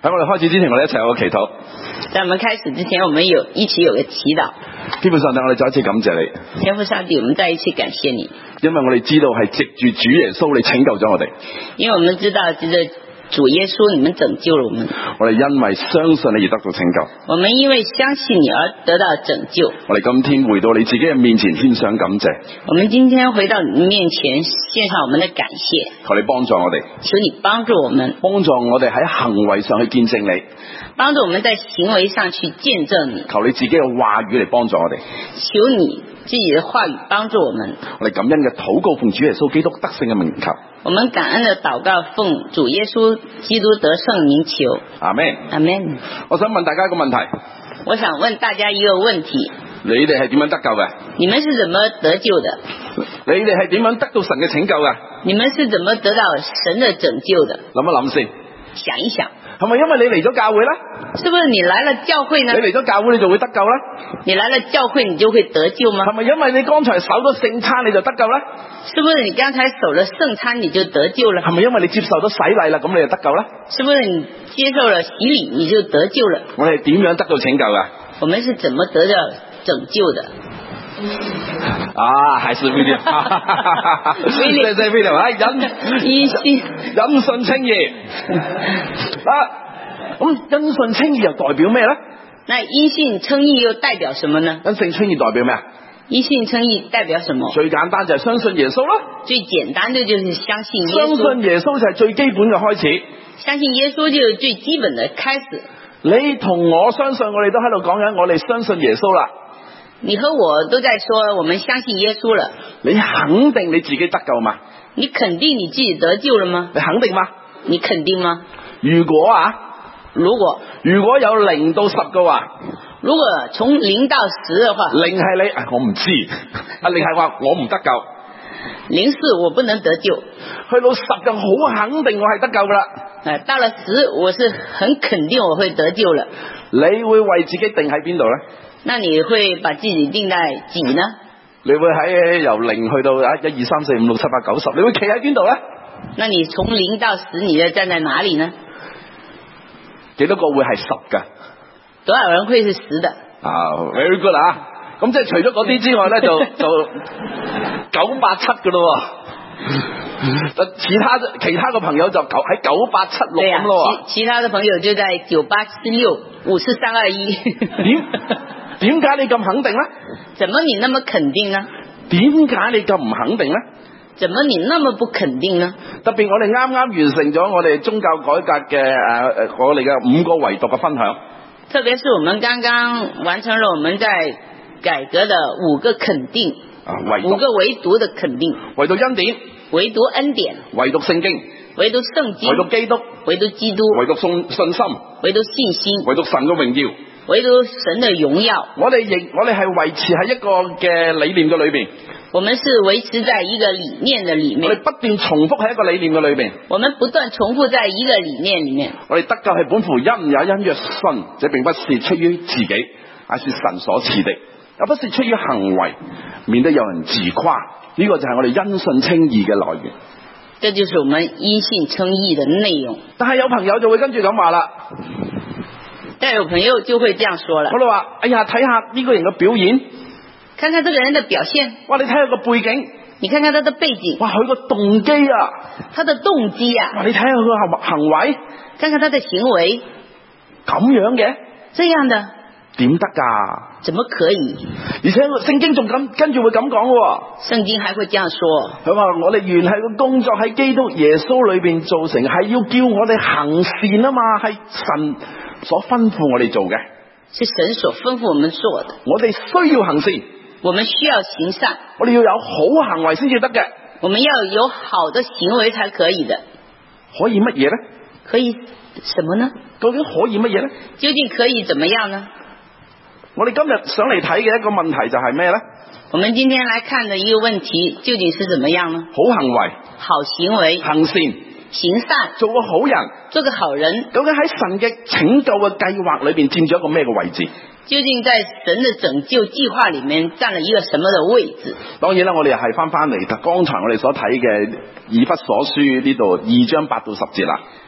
喺我哋開始之前，我哋一齊有個祈禱。 在我們開始之前，我們一起有個祈禱。 基本上我哋再一次感謝你。 天父上帝，我們再一次感謝你， 因為我哋知道係藉住主耶穌你拯救咗我哋。 因為我們知道藉着主耶穌你們拯救了我們。 我哋因為相信你而得到拯救。 我們因為相信你而得到拯救。 我哋今天回到你自己嘅面前獻上感謝。 我們今天回到你面前獻上我們的感謝。 求你幫助我哋。 求你幫助我們。 幫助我哋喺行為上去見證你。 幫助我們在行為上去見證你。 求你自己嘅話語嚟幫助我哋。 求你自己的話語幫助我們。 我哋感恩嘅禱告奉主耶穌基督得勝嘅名求。 我們感恩的禱告奉主耶穌基督得勝名求。 阿們。 阿們。 我想問大家一個問題。 我想問大家一個問題。 你哋係點樣得救嘅？ 你們是怎麼得救的？ 你哋係點樣得到神嘅拯救嘅？ 你們是怎麼得到神的拯救的？ 諗一諗先。 想一想。 係咪因為你嚟咗教會啦？ 是不是你來了教會呢？ 你嚟咗教會你就會得救啦？ 你來了教會你就會得救嗎？ 係咪因為你剛才守咗聖餐你就得救啦？ 是不是你剛才守了聖餐你就得救了？ 係咪因為你接受咗洗禮啦，咁你就得救啦？ 是不是你接受了洗禮你就得救了？ 我哋點樣得到拯救噶？ 我們是怎麼得到拯救的？ 啊，還是William，謝謝William，因信稱義。咁因信稱義又代表咩咧？ 那因信稱義又代表什麼呢？ 因信稱義代表咩啊？ 因信稱義代表什麼？ 最簡單就係相信耶穌咯。 最簡單的就是相信耶穌。 相信耶穌就係最基本嘅開始。 相信耶穌就是最基本的開始。 你同我相信，我哋都喺度講緊，我哋相信耶穌啦。 你和我都在說我們相信耶穌了。 你肯定你自己得救嗎？ 你肯定你自己得救了嗎？ 你肯定嗎？ 你肯定嗎？ 如果如果有0到10嘅話， 如果從0到10的話 ，0係你，我唔知，0係話我唔得救 ，0是我不能得救， 去到10就好肯定我係得救噶啦。 到了10我是很肯定我會得救了。 你會為自己定喺邊度呢？ 那你會把自己定在幾呢？ 你會喺由0去到1、2、3、4、5、6、7、8、9、10，你會企喺邊度呢？ 那你從0到10你要站在哪裡呢？ 幾多個會係10噶？ 多少人會是10的 ？Very good 啊！咁即係除咗嗰啲之外呢，就987噶咯。其他嘅朋友就喺9876咁咯。 其他嘅朋友就在9876、54321。 點解你咁肯定呢？ 怎麼你那麼肯定呢？ 點解你咁唔肯定呢？ 怎麼你那麼不肯定呢？ 特別我哋啱啱完成咗我哋宗教改革嘅我哋嘅5個維度嘅分享。 特別是我們剛剛完成了我們在改革的5個肯定，5個維度的肯定。 唯獨恩典， 唯獨恩典， 唯獨聖經， 唯獨聖經， 唯獨基督， 唯獨基督， 唯獨信心， 唯獨信心， 唯獨神嘅榮耀， 唯獨神的榮耀。 我哋係維持喺一個嘅理念嘅裏邊。 我們是維持在一個理念的裏面。 我哋不斷重複喺一個理念嘅裏邊。 我們不斷重複在一個理念裏面。 我哋得救係本乎恩，也因着信，這並不是出於自己，乃是神所賜的，也不是出於行為，免得有人自誇。呢個就係我哋因信稱義嘅來源。 這就是我們因信稱義的內容。 但係有朋友就會跟住咁話啦。 但有朋友就會這樣說了。 我哋話：哎呀，睇下呢個人嘅表演， 看看這個人的表現。 哇！你睇下個背景， 你看看他的背景。 哇！佢個動機啊， 他的動機啊。 哇！你睇下佢個行為， 看看他的行為。 咁樣嘅， 這樣的點得㗎？ 怎麼可以？ 而且聖經仲跟住會咁講喎。 聖經還會這樣說。 佢話我哋原係個工作喺基督耶穌裏邊做成，係要叫我哋行善啊嘛，係神所吩咐我哋做嘅。 是神所吩咐我們做的。 我哋需要行善。 我們需要行善。 我哋要有好行為先至得嘅。 我們要有好的行為才可以的。 可以乜嘢呢？ 可以什麼呢？ 究竟可以乜嘢呢？ 究竟可以怎麼樣呢？ 我哋今日上嚟睇嘅一個問題就係咩呢？ 我們今天來看的一個問題究竟是怎麼樣呢？ 好行為， 好行為， 行善， 行善， 做個好人， 做個好人， 究竟喺神嘅拯救嘅計劃裏邊佔咗一個咩嘅位置？ 究竟在神的拯救計劃裏面佔了一個什麼的位置？ 當然啦，我哋又係翻嚟，剛才我哋所睇嘅以弗所書呢度2章8到10節啦。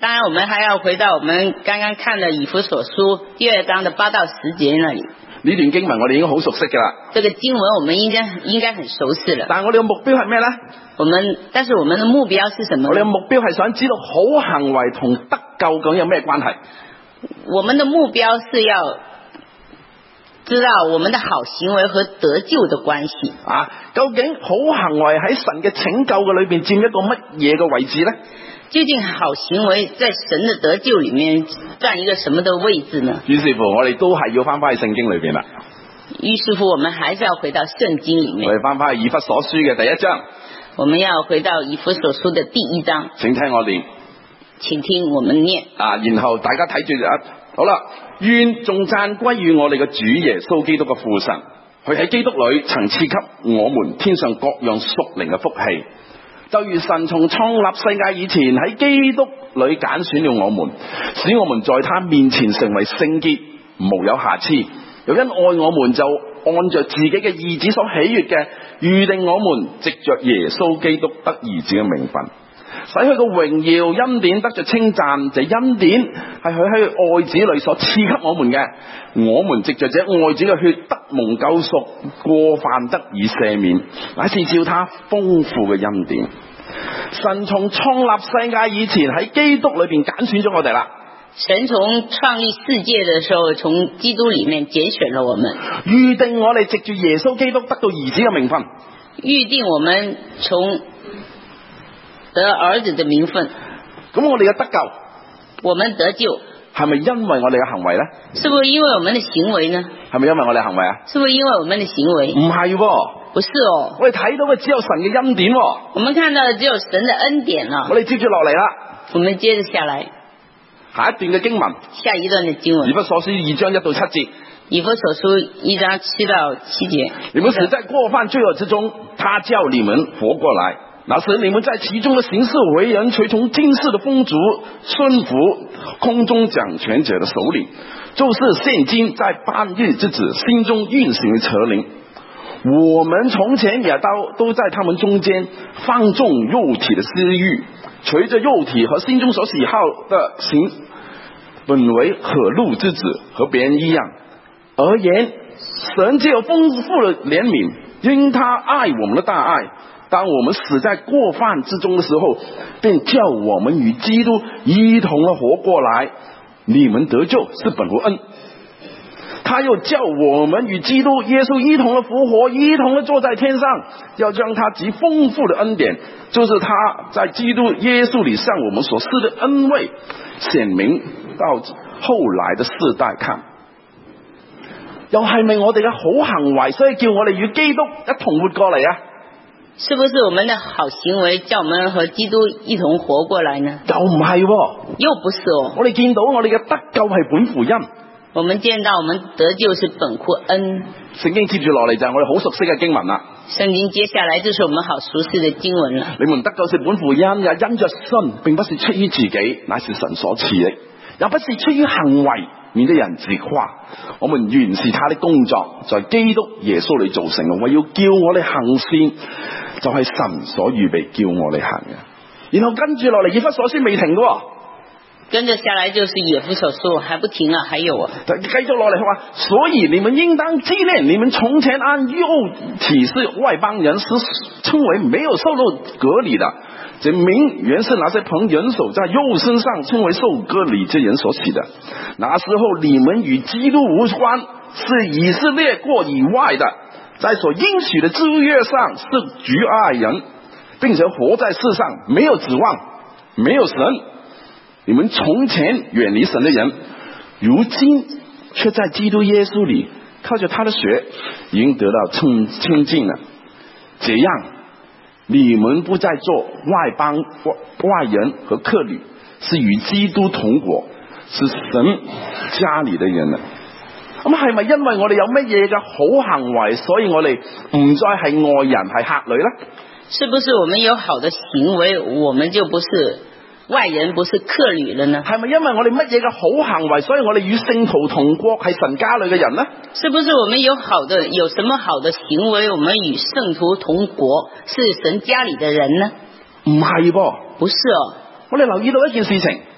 當然我們還要回到我們剛剛看的以弗所書第2章的8到10節那裡。 呢段經文我哋已經好熟悉㗎啦。 這個經文我們應該很熟悉了。 但係我哋嘅目標係咩呢？ 但是我們的目標是什麼呢？ 我哋嘅目標係想知道好行為同得救究竟有咩關係？ 我們的目標是要知道我們的好行為和得救的關係。 究竟好行為喺神嘅拯救嘅裏邊佔一個乜嘢嘅位置呢？ 究竟好行為在神的得救裏面佔一個什麼的位置呢？ 於是乎我哋都係要翻返去聖經裏邊啦。 於是乎我們還是要回到聖經裏面。 我哋翻返去以弗所書嘅第1章。 我們要回到以弗所書的第1章。 請聽我念。 請聽我們念。 然後大家睇住好啦，願頌讚歸於我哋嘅主耶穌基督嘅父神，佢喺基督裏曾賜給我們天上各樣屬靈嘅福氣。就如神從創立世界以前喺基督裏揀選了我們，使我們在他面前成為聖潔，無有瑕疵。又因愛我們，就按着自己嘅意旨所喜悅嘅，預定我們藉着耶穌基督得兒子嘅名分，使佢嘅榮耀恩典得着稱讚。這恩典係佢喺愛子裏所賜給我們嘅，我們藉着這愛子嘅血得蒙救贖，過犯得以赦免，乃是照他豐富嘅恩典。神從創立世界以前喺基督裏邊揀選咗我哋啦。 神從創立世界的時候，從基督裏面揀選了我們， 預定我哋藉住耶穌基督得到兒子嘅名分。 預定我們從得兒子的名分。 咁我哋嘅得救， 我們得救係咪因為我哋嘅行為呢？ 是不是因為我們的行為呢？ 係咪因為我哋嘅行為啊？ 是不是因為我們的行為？ 唔係喎， 不是哦。 我哋睇到嘅只有神嘅恩典喎。 我們看到的只有神的恩典啦。 我哋接住落嚟啦。 我們接着下來。 下一段嘅經文。 下一段的經文。 以弗所書2章1到7節。 以弗所書1章7到7節。 你們死在過犯罪惡之中，他叫你們活過來。那時你們在其中的行事為人，隨從今世的風俗，順服空中掌權者的首領，就是現今在半日之子心中運行的邪靈。我們從前也都在他們中間放縱肉體的私欲，隨着肉體和心中所喜好的行，本為可怒之子，和別人一樣。而言神藉有豐富的憐憫，因他愛我們的大愛，當我們死在過犯之中的時候，便叫我們與基督一同的活過來。你們得救是本乎恩，他又叫我們與基督耶穌一同的復活，一同的坐在天上，要將他極豐富的恩典，就是他在基督耶穌裏向我們所施的恩惠，顯明到後來的世代看。又係咪我哋嘅好行為，所以叫我哋與基督一同活過嚟啊？ 是不是我們的好行為叫我們和基督一同活過來呢？ 又唔係喎， 又不是哦。 我哋見到我哋嘅得救係本乎恩。 我們見到我們得救是本乎恩。 聖經接住落嚟就係我哋好熟悉嘅經文啦。 聖經接下來就是我們好熟悉的經文了。 你們得救是本乎恩，也因着信，並不是出於自己，乃是神所賜的，也不是出於行為，免得人自誇。我們原是他的工作，在基督耶穌裏造成嘅，為要叫我哋行善，就係神所預備叫我哋行嘅。然後跟住落嚟，以弗所書未停嘅。 跟着下來就是以弗所書，還不停啊，還有啊。 繼續落嚟，佢話：所以你們應當紀念你們從前按肉體是外邦人，是稱為沒有受到割禮的。這名原是那些憑人手在肉身上稱為受割禮之人所起的。那時候你們與基督無關，是以色列國以外的，在所應許的之約上是局外人，並且活在世上沒有指望，沒有神。你們從前遠離神的人，如今卻在基督耶穌裏靠着他的血已經得到清淨了。這樣你們不再做外人和客旅，是與基督同國，是神家裏的人了。咁係咪因為我哋有乜嘢嘅好行為，所以我哋唔再係外人係客旅呢？ 是不是我們有好的行為，我們就不是外人，不是客旅了呢？ 係咪因為我哋乜嘢嘅好行為，所以我哋與聖徒同國，係神家裏嘅人呢？ 是不是我們有什麼好的行為，我們與聖徒同國，是神家裏的人呢？ 唔係噃， 不是哦。 我哋留意到一件事情，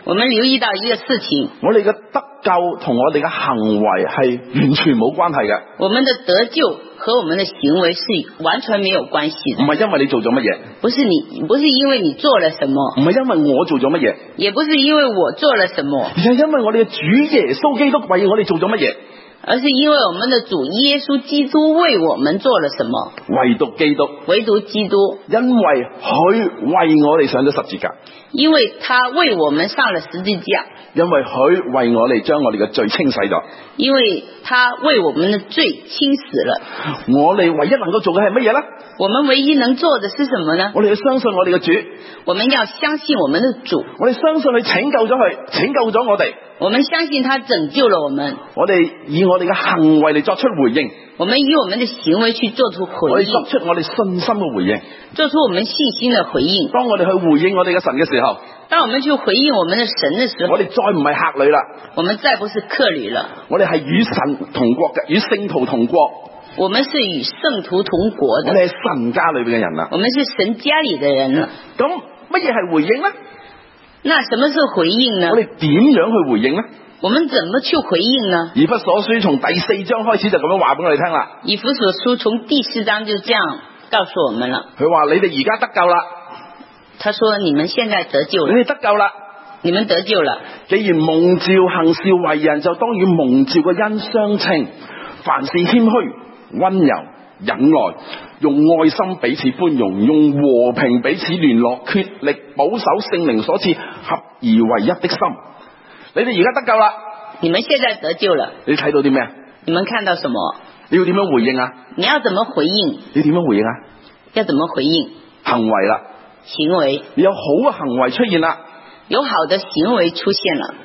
我們留意到一個事情， 我哋嘅得救同我哋嘅行為係完全冇關係嘅。 我們的得救和我們的行為是完全沒有關係的。 唔係因為你做咗乜嘢， 不是因為你做了什麼， 唔係因為我做咗乜嘢， 也不是因為我做了什麼， 而係因為我哋嘅主耶穌基督為我哋做咗乜嘢， 而是因為我們的主耶穌基督為我們做了什麼。 唯獨基督， 唯獨基督， 因為佢為我哋上咗十字架， 因為他為我們上了十字架， 因為佢為我哋將我哋嘅罪清洗咗， 因為他為我們的罪清死了。 我哋唯一能夠做嘅係乜嘢呢？ 我們唯一能做的是什麼呢？ 我哋要相信我哋嘅主， 我們要相信我們的主， 我哋相信佢拯救咗佢，拯救咗我哋。 我們相信他拯救了我們， 我哋以我哋嘅行為嚟作出回應， 我們以我們的行為去做出回應， 我哋作出我哋信心嘅回應， 做出我們信心的回應。 當我哋去回應我哋嘅神嘅時候， 當我們去回應我們的神的時候， 我哋再唔係客旅啦， 我們再不是客旅了， 我哋係與神同國嘅，與聖徒同國， 我們是與聖徒同國的， 我哋係神家裏邊嘅人啦， 我們是神家裏的人了。 咁乜嘢係回應呢？ 那什麼是回應呢？ 我哋點樣去回應呢？ 我們怎麼去回應呢？ 以弗所書從第4章開始就咁樣話俾我哋聽啦。 以弗所書從第4章就這樣告訴我們了。 佢話你哋而家得救啦。 他說你們現在得救了。 你哋得救啦。 你們得救了。 既然蒙召行事為人，就當與蒙召嘅恩相稱。凡事謙虛、溫柔、忍耐，用愛心彼此寬容，用和平彼此聯絡，竭力保守聖靈所賜合而為一的心。你哋而家得救啦。 你們現在得救了。 你睇到啲咩？ 你們看到什麼？ 你要點樣回應啊？ 你要怎麼回應？ 你點樣回應啊？ 要怎麼回應？ 行為啦。 行為。 你有好嘅行為出現啦。 有好的行為出現了。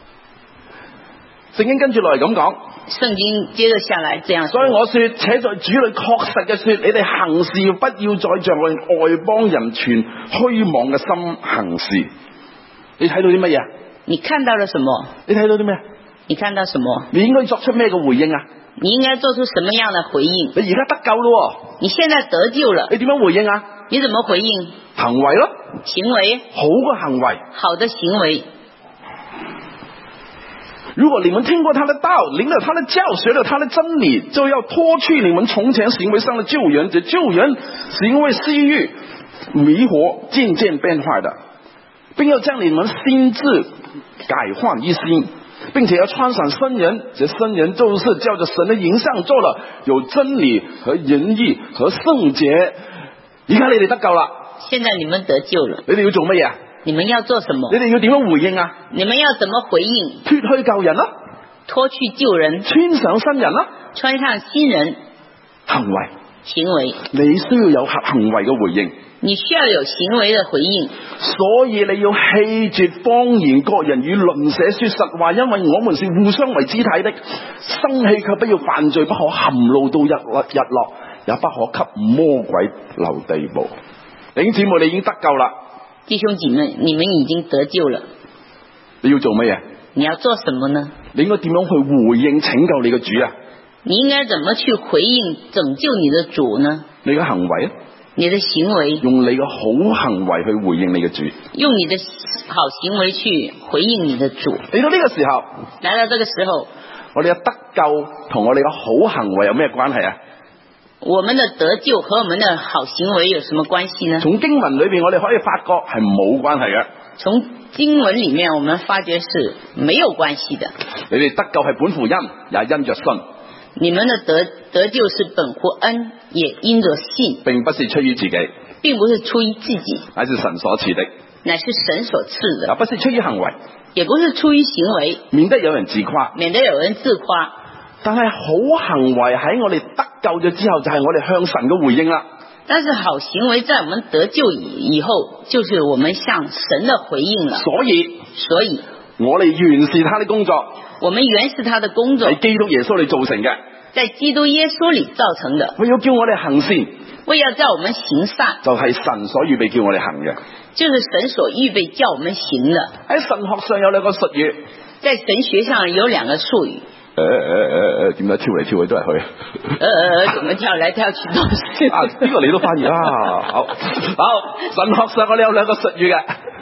聖經跟住落嚟咁講。 聖經接着下來這樣說。 所以我說，且在主裏確實嘅說，你哋行事不要再像外邦人存虛妄嘅心行事。你睇到啲乜嘢？ 你看到了什麼？ 你睇到啲咩？ 你看到什麼？ 你應該作出咩嘅回應啊？ 你應該做出什麼樣的回應？ 你而家得救咯， 你現在得救了， 你點樣回應啊？ 你怎麼回應？ 行為咯， 行為， 好嘅行為， 好的行為。 如果你們聽過他的道，領了他的教，學了他的真理，就要脫去你們從前行為上的舊人，這舊人是因為私欲迷惑漸漸變壞的，並要將你們心智改換一新，並且要穿上新人，這新人就是照着神的形象做了有真理和仁義和聖潔。而家你哋得救啦， 現在你們得救了， 你哋要做乜嘢？ 你們要做什麼？ 你哋要點樣回應啊？ 你們要怎麼回應？ 脫去舊人啦， 脫去舊人， 穿上新人啦， 穿上新人。 行為， 行為， 你需要有行為嘅回應。 你需要有行為的回應。 所以你要棄絕謊言，各人與鄰舍說實話，因為我們是互相為肢體的。生氣卻不要犯罪，不可含怒到日落，也不可給魔鬼留地步。弟兄姊妹，你已經得救啦。 弟兄姐妹，你們已經得救了。 你要做乜嘢？ 你要做什麼呢？ 你應該點樣去回應拯救你嘅主啊？ 你應該怎麼去回應拯救你的主呢？ 你嘅行為， 你的行為， 用你嘅好行為去回應你嘅主， 用你的好行為去回應你的主。 嚟到呢個時候， 來到這個時候， 我哋嘅得救同我哋嘅好行為有咩關係啊？ 我們的得救和我們的好行為有什麼關係呢？ 從經文裏邊，我哋可以發覺係冇關係嘅。 從經文裏面，我們發覺是沒有關係的。 你哋得救係本乎恩，也因着信。 你們的得救是本乎恩，也因着信， 並不是出於自己， 並不是出於自己， 乃是神所賜的， 乃是神所賜的， 不是出於行為， 也不是出於行為， 免得有人自誇， 免得有人自誇。 但係好行為喺我哋得救咗之後，就係我哋向神嘅回應啦。 但是好行為在我們得救以後，就是我們向神的回應了。 所以我哋原是他的工作， 我們原是他的工作， 喺基督耶穌裏造成嘅， 在基督耶穌裏造成的。 為要叫我哋行善， 為要叫我們行善， 就係神所預備叫我哋行嘅， 就是神所預備叫我們行的。 喺神學上有兩個術語， 在神學上有兩個術語。 點解跳嚟跳去都係佢？ 怎麼跳來跳去都是？ 呢個你都翻譯啦。好，神學上我哋有兩個術語嘅。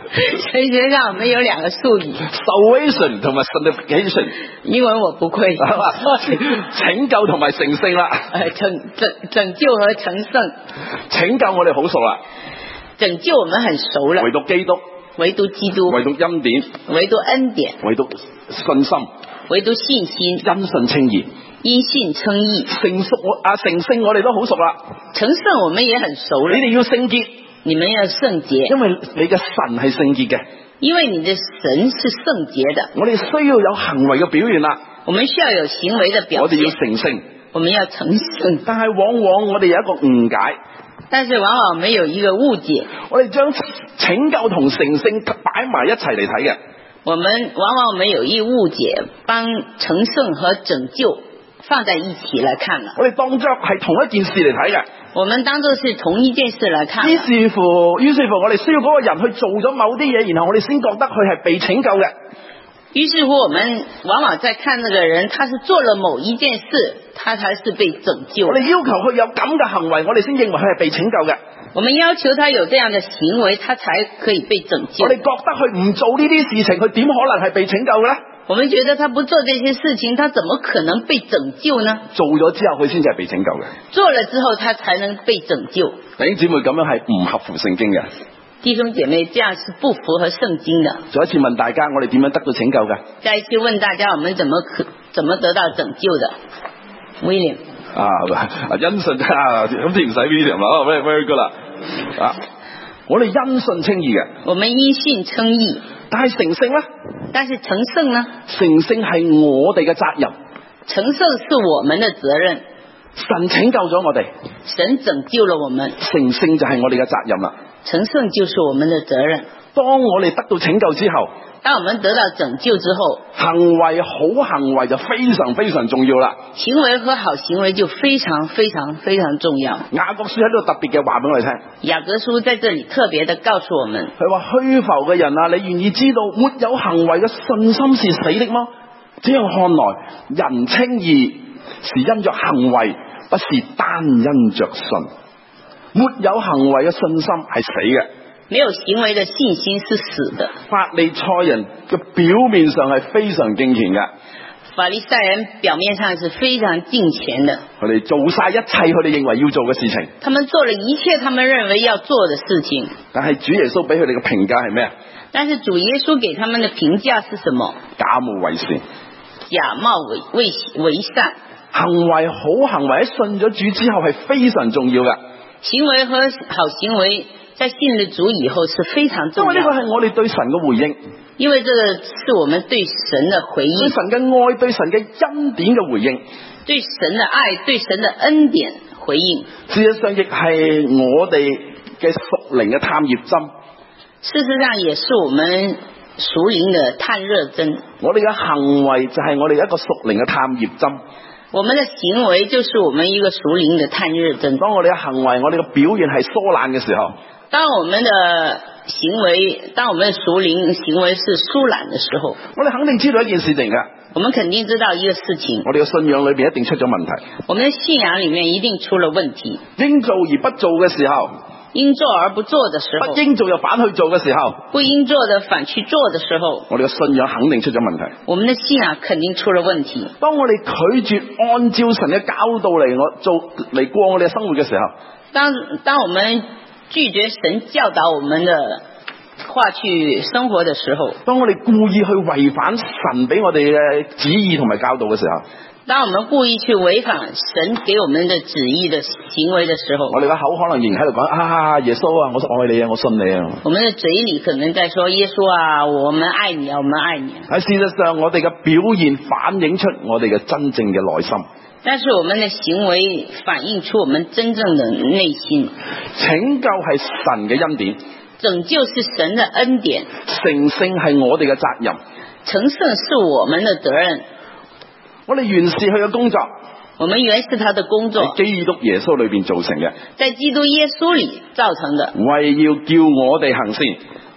神學上我們有兩個術語 ，salvation 同埋 sanctification， 英文我不會， 拯救同埋成聖啦， 拯救和成聖， 拯救我哋好熟啦， 拯救我們很熟了， 唯獨基督， 唯獨基督， 唯獨恩典， 唯獨恩典， 唯獨信心， 唯獨信心， 因信稱義， 因信稱義， 成聖我哋都好熟啦， 成聖我們也很熟了， 你哋要聖潔， 你們要聖潔， 因為你嘅神係聖潔嘅， 因為你的神是聖潔的， 我哋需要有行為嘅表現啦， 我們需要有行為的表現， 我哋要成聖， 我們要成聖， 但係往往我哋有一個誤解， 但是往往沒有一個誤解， 我哋將拯救同成聖擺埋一齊嚟睇嘅， 我們往往沒有一誤解，幫成聖和拯救放在一起來看了， 我哋當作係同一件事嚟睇嘅， 我們當作是同一件事來看， 於是乎我哋需要嗰個人去做咗某啲嘢，然後我哋先覺得佢係被拯救嘅。 於是乎我們往往在看那個人，他是做了某一件事，他才是被拯救。 我哋要求佢有咁嘅行為，我哋先認為佢係被拯救嘅。 我們要求他有這樣的行為，他才可以被拯救。 我哋覺得佢唔做呢啲事情，佢點可能係被拯救嘅呢？ 我們覺得他不做這些事情，他怎麼可能被拯救呢？ 做咗之後，佢先至係被拯救嘅。 做了之後，他才能被拯救。 弟兄姊妹，咁樣係唔合乎聖經嘅。 弟兄姐妹，這樣是不符合聖經的。 再一次問大家，我哋點樣得到拯救嘅？ 再一次問大家，我們怎麼得到拯救的 ？William 因信啊，咁先唔使 William 啦，very good 啦。我哋因信稱義嘅， 我們因信稱義。 但係成聖呢？ 但是成聖呢？ 成聖係我哋嘅責任。 成聖是我們的責任。 神拯救咗我哋， 神拯救了我們， 成聖就係我哋嘅責任啦。 成聖就是我們的責任。 當我哋得到拯救之後， 當我們得到拯救之後， 行為好行為就非常非常重要啦。 行為和好行為就非常非常非常重要。 雅各書喺度特別嘅話俾我哋聽。 雅各書在這裏特別的告訴我們， 佢話虛浮嘅人啊，你願意知道沒有行為嘅信心是死的嗎？這樣看來，人稱義是因着行為，不是單因着信。沒有行為嘅信心係死嘅。 沒有行為的信心是死的。 法利賽人嘅表面上係非常敬虔嘅。 法利賽人表面上是非常敬虔的。 佢哋做晒一切佢哋認為要做嘅事情。 他們做了一切他們認為要做的事情。 但係主耶穌俾佢哋嘅評價係咩啊？ 但是主耶穌給他們的評價是什麼？ 假冒為善。 假冒為善。 行為好行為喺信咗主之後係非常重要嘅。 行為和好行為在信了主以後是非常重要的。 因為呢個係我哋對神嘅回應。 因為這個是我們對神的回應。 對神嘅愛，對神嘅恩典嘅回應。 對神的愛，對神的恩典回應。 事實上亦係我哋嘅屬靈嘅探熱針。 事實上也是我們屬靈的探熱針。我哋嘅行為就係我哋一個屬靈嘅探熱針。我們的行為就是我們一個屬靈的探熱針。 當我哋嘅行為，我哋嘅表現係疏懶嘅時候， 當我們的行為，當我們的屬靈行為是疏懶的時候， 我哋肯定知道一件事情㗎。 我們肯定知道一個事情， 我哋嘅信仰裏邊一定出咗問題。 我們的信仰裏面一定出了問題。 應做而不做嘅時候， 應做而不做的時候， 不應做又反去做嘅時候， 不應做的反去做的時候， 我哋嘅信仰肯定出咗問題。 我們的信仰肯定出了問題。 當我哋拒絕按照神嘅教導嚟過我哋嘅生活嘅時候， 當我們拒絕神教導我們的話去生活的時候， 當我哋故意去違反神俾我哋嘅旨意同埋教導嘅時候， 當我們故意去違反神給我們的旨意的行為的時候， 我哋嘅口可能仍然喺度講耶穌啊，我愛你啊，我信你啊。 我們的嘴裏可能在說耶穌啊，我們愛你啊，我們愛你啊。 喺事實上，我哋嘅表現反映出我哋嘅真正嘅內心。 但是我們的行為反映出我們真正的內心。 拯救係神嘅恩典， 拯救是神的恩典， 成聖係我哋嘅責任， 成聖是我們的責任。 我哋原是佢嘅工作， 我們原是他的工作， 喺基督耶穌裏邊造成嘅， 在基督耶穌裏造成的， 為要叫我哋行善，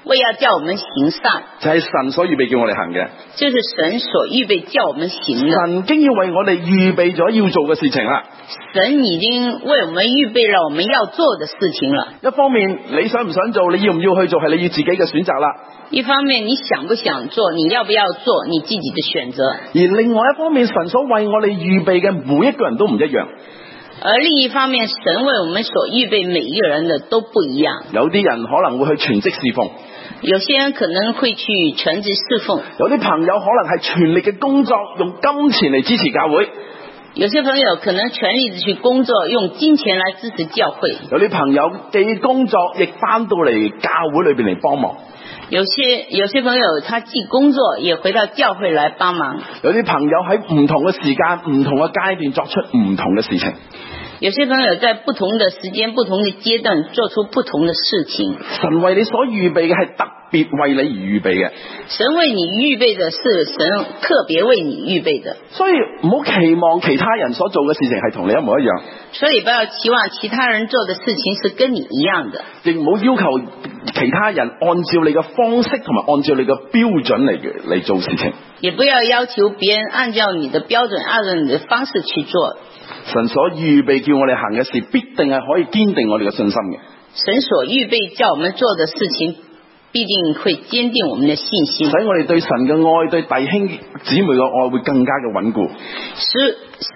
為要叫我們行善， 就係神所預備叫我哋行嘅。 就是神所預備叫我們行的。 神已經要為我哋預備咗要做嘅事情啦。 神已經為我們預備了我們要做的事情了。 一方面你想唔想做，你要唔要去做，係你要自己嘅選擇啦。 一方面你想不想做，你要不要做，你自己的選擇。 而另外一方面，神所為我哋預備嘅每一個人都唔一樣。 而另一方面，神為我們所預備每一個人的都不一樣。 有啲人可能會去全職侍奉， 有些人可能會去全職侍奉， 有啲朋友可能係全力嘅工作，用金錢嚟支持教會。 有些朋友可能全力地去工作，用金錢來支持教會。 有啲朋友既工作亦翻到嚟教會裏邊嚟幫忙。 有些朋友他既工作也回到教會來幫忙。 有啲朋友喺唔同嘅時間、唔同嘅階段作出唔同嘅事情。 有些朋友在不同的時間、不同的階段做出不同的事情。 神為你所預備嘅係特別為你而預備嘅。 神為你預備的是神特別為你預備的。 所以唔好期望其他人所做嘅事情係同你一模一樣。 所以不要期望其他人做的事情是跟你一樣的。 亦唔好要求其他人按照你嘅方式同埋按照你嘅標準嚟做事情。 也不要要求別人按照你的標準、按照你的方式去做。 神所預備叫我哋行嘅事，必定係可以堅定我哋嘅信心嘅。 神所預備叫我們做的事情，必定會堅定我們的信心， 使我哋對神嘅愛、對弟兄姊妹嘅愛會更加嘅穩固。 使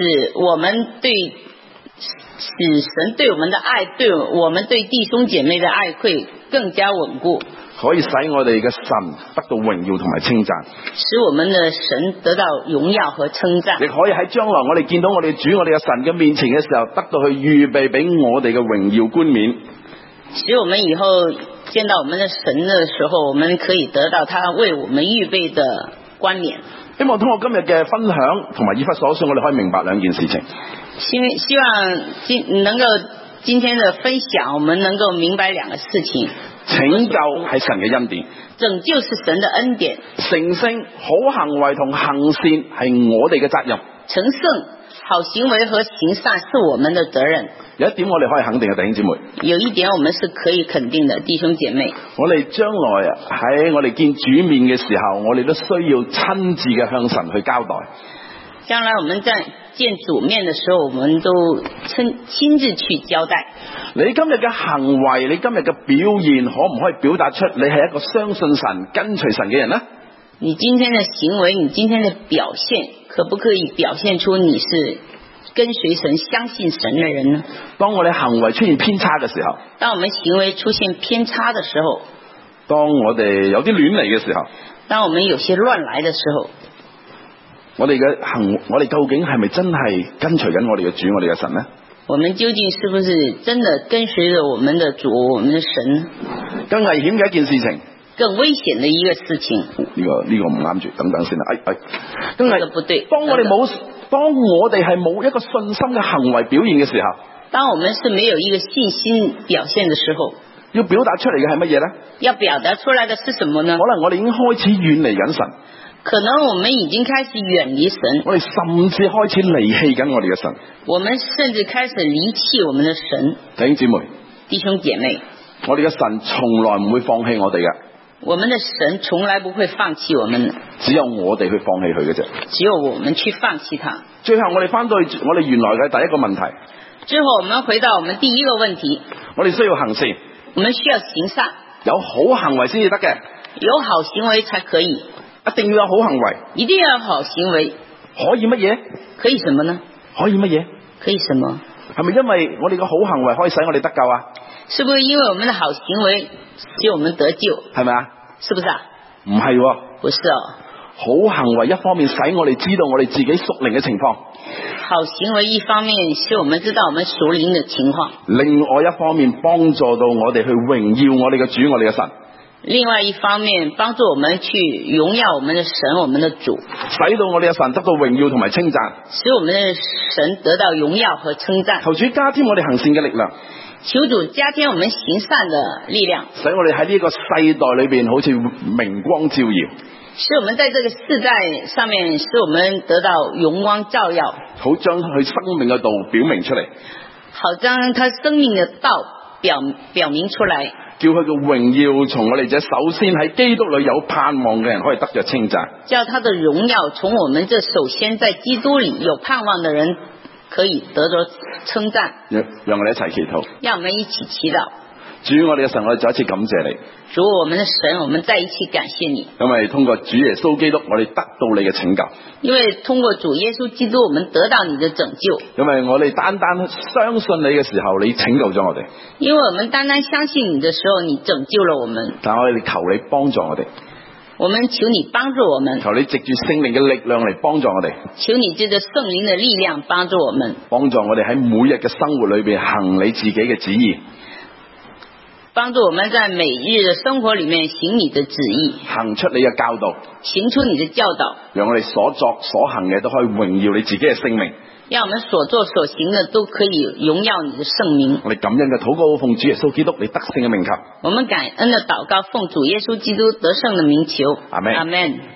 神對我們的愛，對我們對弟兄姐妹的愛會更加穩固， 可以使我哋嘅神得到榮耀同埋稱讚， 使我們的神得到榮耀和稱讚。 亦可以喺將來我哋見到我哋主、我哋嘅神嘅面前嘅時候，得到去預備俾我哋嘅榮耀冠冕。 使我們以後見到我們的神的時候，我們可以得到他為我們預備的冠冕。 希望通過今日嘅分享同埋以弗所書，我哋可以明白兩件事情。 希望今天的分享，我們能夠明白兩個事情。 拯救係神嘅恩典， 拯救是神的恩典。 成聖、好行為同行善係我哋嘅責任。 成聖、好行為和行善是我們的責任。 有一點我哋可以肯定嘅，弟兄姊妹。 有一點我們是可以肯定的，弟兄姐妹。 我哋將來喺我哋見主面嘅時候，我哋都需要親自嘅向神去交代。 將來我們在見主面的時候，我們都親自去交代。 你今日嘅行為，你今日嘅表現，可唔可以表達出你係一個相信神、跟隨神嘅人呢？ 你今天的行為，你今天的表現，可不可以表現出你是跟隨神、相信神的人呢？ 當我哋行為出現偏差嘅時候， 當我們行為出現偏差的時候， 當我哋有啲亂嚟嘅時候， 當我們有些亂來的時候， 我哋究竟係咪真係跟隨緊我哋嘅主、我哋嘅神呢？ 我們究竟是不是真的跟隨着我們的主、我們的神？ 更危險嘅一件事情， 更危險的一個事情。 呢個唔啱住，等等先啦。更這個不對。 當我哋係冇一個信心嘅行為表現嘅時候， 當我們是沒有一個信心表現的時候， 要表達出嚟嘅係乜嘢呢？ 要表達出來的是什麼呢？ 可能我哋已經開始遠離緊神。 可能我們已經開始遠離神， 我哋甚至開始離棄緊我哋嘅神。 我們甚至開始離棄我們的神。 弟兄姊妹， 弟兄姐妹， 我哋嘅神從來唔會放棄我哋嘅。 我們的神從來不會放棄我們， 只有我哋去放棄佢嘅啫。 只有我們去放棄他。 最後我哋翻到去我哋原來嘅第一個問題。 最後我們回到我們第一個問題， 我哋需要行善， 我們需要行善， 有好行為先至得嘅， 有好行為才可以， 一定要有好行為， 一定要有好行為。 可以乜嘢？ 可以什麼呢？ 可以乜嘢？ 可以什麼？ 係咪因為我哋嘅好行為可以使我哋得救啊？ 是不是因為我們的好行為使我們得救？ 係咪啊？ 是不是啊？ 唔係喎， 不是哦。 好行為一方面使我哋知道我哋自己屬靈嘅情況， 好行為一方面使我們知道我們屬靈的情況， 另外一方面幫助到我哋去榮耀我哋嘅主、我哋嘅神。 另外一方面幫助我們去榮耀我們的神、我們的主， 使到我哋嘅神得到榮耀同埋稱讚， 使我們的神得到榮耀和稱讚。 求主加添我哋行善嘅力量， 求主加添我們行善的力量， 使我哋喺呢個世代裏邊好似明光照耀， 使我們在這個世代上面，使我們得到榮光照耀， 好將佢生命嘅道表明出嚟， 好將他生命的道表明出來， 叫佢嘅榮耀從我哋這首先喺基督裏有盼望嘅人可以得着稱讚， 叫他的榮耀從我們這首先在基督裏有盼望的人可以得着稱讚。 讓我哋一齊祈禱， 讓我們一起祈禱。 主，我哋嘅神，我哋再一次感謝你。 主，我們的神，我們再一起感謝你。 因為通過主耶穌基督，我哋得到你嘅拯救。 因為通過主耶穌基督，我們得到你的拯救。 因為我哋單單相信你嘅時候，你拯救咗我哋。 因為我們單單相信你的時候，你拯救了我們。 但我哋求你幫助我哋。 我們求你幫助我們。 求你藉住聖靈嘅力量嚟幫助我哋。 求你藉着聖靈的力量幫助我們。 幫助我哋喺每日嘅生活裏邊行你自己嘅旨意。 幫助我們在每日的生活裏面行你的旨意， 行出你嘅教導， 行出你的教導， 讓我哋所作所行嘅都可以榮耀你自己嘅聖名， 讓我們所作所行的都可以榮耀你的聖名。 我哋感恩嘅禱告奉主耶穌基督你得勝嘅名求， 我們感恩的禱告奉主耶穌基督得勝的名求， 阿們。 阿們。